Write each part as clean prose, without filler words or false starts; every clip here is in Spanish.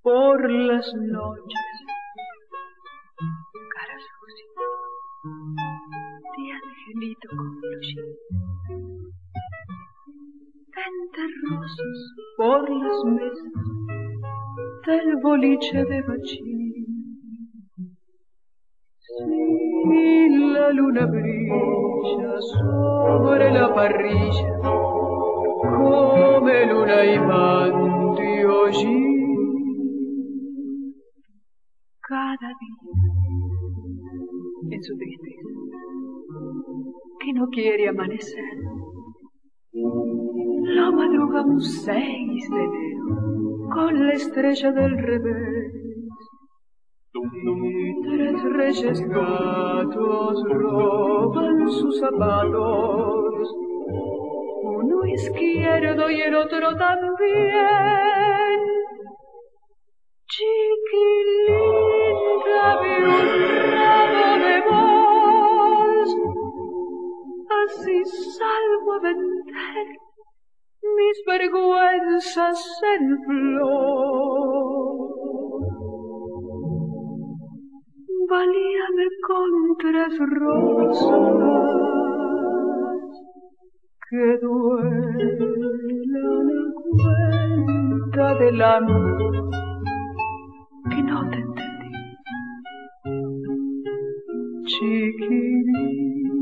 por las noches. Cara sucia de angelito con blushín. Tantas rosas por las mesas del boliche de Bachín. Si la luna brilla sobre la parrilla, come luna imán de hollín. Cada día en su tristeza, que no quiere amanecer, la madruga un 6 de enero con la estrella del revés. Y 3 reyes gatos roban sus zapatos, uno izquierdo y el otro también. Chiquilinda, vi un ramo de voz, así salgo a vender mis vergüenzas en flor. Valíame con 3 rosas que duelan a cuenta del amor que no te entendí. Chiquilín,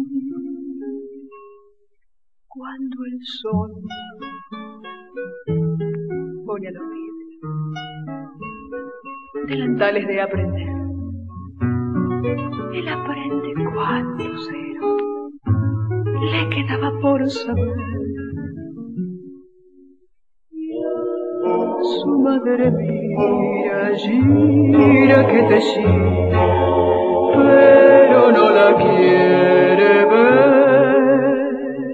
cuando el sol pone a los vidrios delantales de aprender, él aprende cuánto cero le quedaba por saber. Su madre mira, gira que te gira, pero no la quiere ver.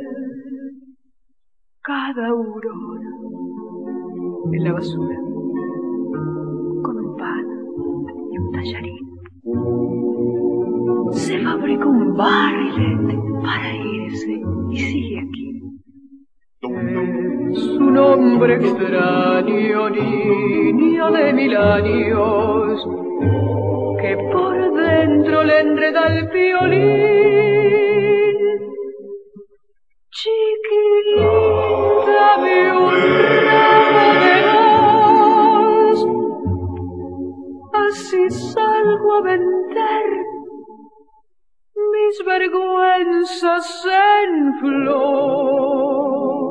Cada aurora en la basura con un pan y un tallarín se fabrica un barrilete para irse y sigue aquí. Es un hombre extraño, niño de 1000 años, que por dentro le enreda el violín. Chiquilita, vi un ramo de voz, así salgo a vender mis vergüenzas en flor.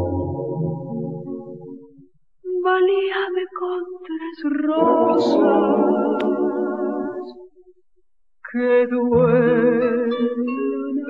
Valíame con 3 rosas que duelen